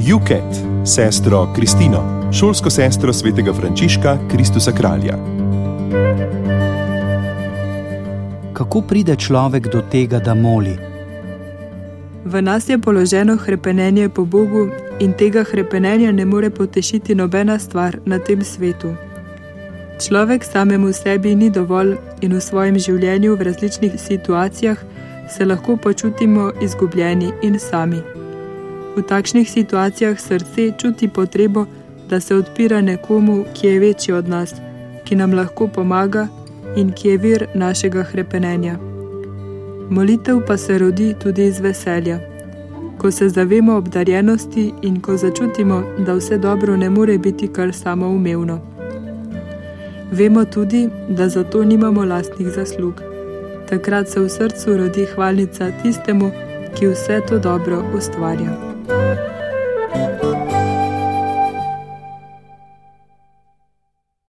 Juket, sestro Kristino, šolsko sestro svetega Frančiška Kristusa Kralja. Kako pride človek do tega, da moli? V nas je položeno hrepenenje po Bogu in tega hrepenenja ne more potešiti nobena stvar na tem svetu. Človek samemu sebi ni dovolj in v svojem življenju v različnih situacijah se lahko počutimo izgubljeni in sami. V takšnih situacijah srce čuti potrebo, da se odpira nekomu, ki je večji od nas, ki nam lahko pomaga in ki je vir našega hrepenenja. Molitev pa se rodi tudi iz veselja. Ko se zavemo obdarjenosti in ko začutimo, da vse dobro ne more biti kar samoumevno. Vemo tudi, da za to nimamo lastnih zaslug. Takrat se v srcu rodi hvalnica tistemu, ki vse to dobro ustvarja.